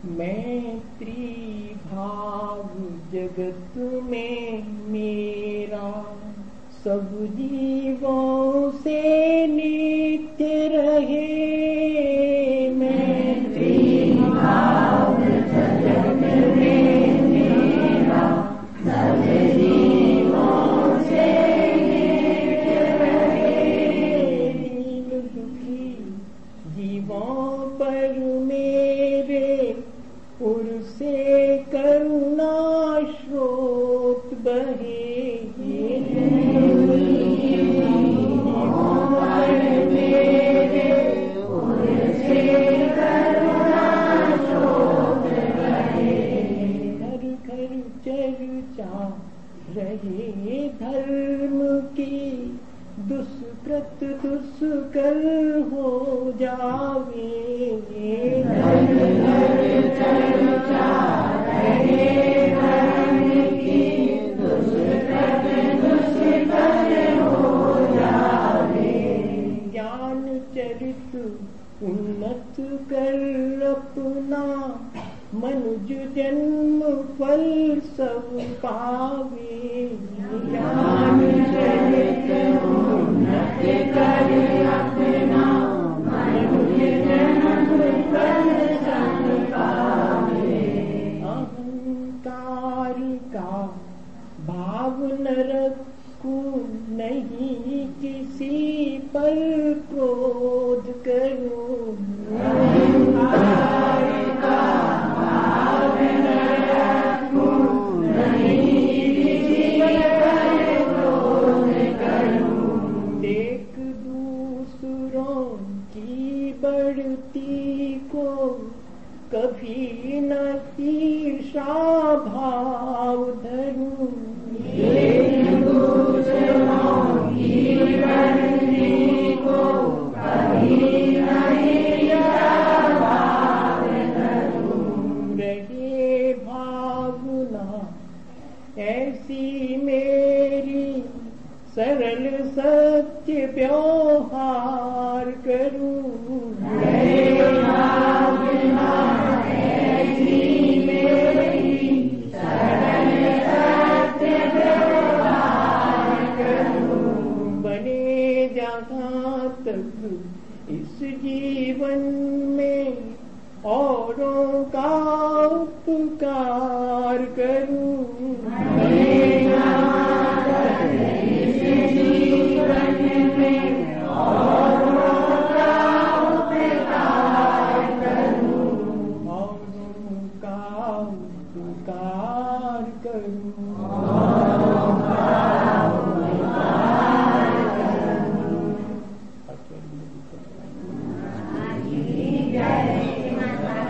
मैत्री भाव जगत में मेरा सब जीवों से नित्य रहे। मैत्री भाव जगत में मेरा सब जीवों से नित्य रहे। दीन दुखी जीवों पर मेरे उर से करुणा स्रोत बहे। चर्चा रहे धर्म की दुष्कृत दुष्कर हो जावे। चर्चा रहे धर्म की दुष्कृत दुष्कर हो जावे। ज्ञान चरित उन्नत कर अपना मनुज जन्म फल सब पावे। ज्ञान चरित उन्नत कर अपना मनुज जन्म फल सब पावे। अहंकार का भाव न रखूं नहीं किसी पर क्रोध करूं। अहंकार का देख दूसरों की बढ़ती को कभी न ईर्षा भाव धरूं। देख दूसरों की बढ़ती को कभी न ईर्षा भाव धरूं। रहे भावना ऐसी मेरी सरल सत्य व्यवहार करूं। भावना ऐसी मेरी सरल सत्य व्यवहार करूं। बने जहाँ तक इस जीवन में औरों का उपकार करूं। करूं।